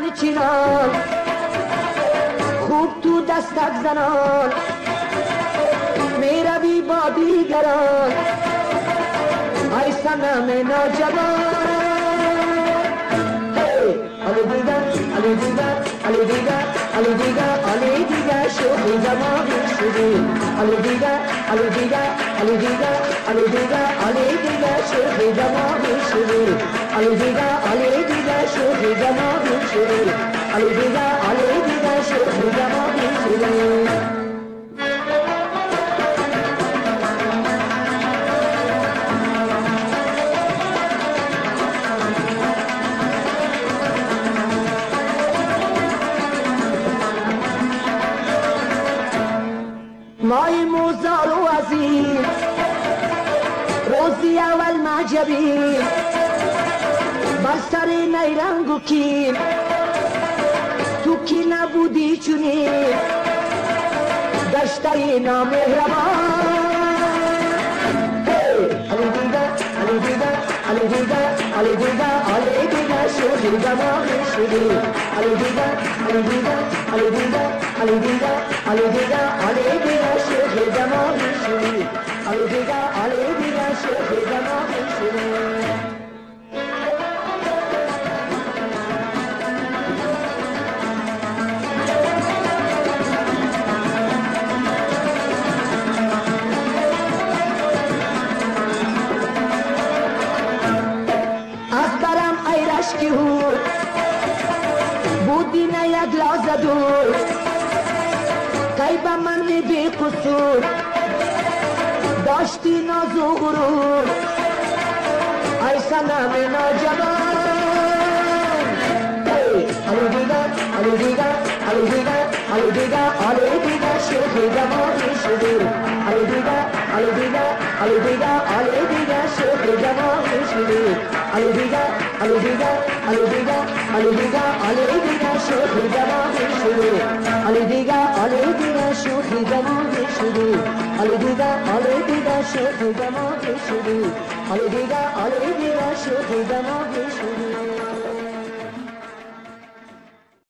چینان خوب تو دستک زنان میروی با دیگران ای صنم ناجوان علی دیگر علی دیگر علی دیگر علی دیگر علی دیگر شوخی دماغی شدی علی دیگر علی دیگر علی دیگر علی دیگر علی دیگر شوخی دماغی شدی علی دیگر علی دیگر شوخی دماغی شدی علی دیگر علی دیگر شوخی دماغی شدی مای موزار و عزیز روزی اول معجبی بر سر نیرنگ و کین تو کی نبودی چونی دشته نامهربان علی دیگر علی دیگر علی دیگر علی دیگر علی دیگر شوخی دماغی شدی علی دیگر علی دیگر علی دیگر علی دیگر علی دیگر علی دیگر شوخی دماغی شدی علی دیگر علی دیگر شوخی دماغی شدی بودی نه یک لحظه دور کی به من بی قصور داشتی ناز و غرور ای صنم ناجوان علی دیگر علی دیگر علی دیگر علی دیگر علی دیگر شوخی دماغی شدی علی دیگر علی دیگر علی دیگر علی دیگر شوخی دماغی شدی علی دیگر علی دیگر علی دیگر علی دیگر علی دیگر شوخی دماغی شدی علی دیگر علی دیگر شوخی دماغی شدی علی دیگر علی دیگر شوخی دماغی شدی علی دیگر علی دیگر شوخی دماغی شدی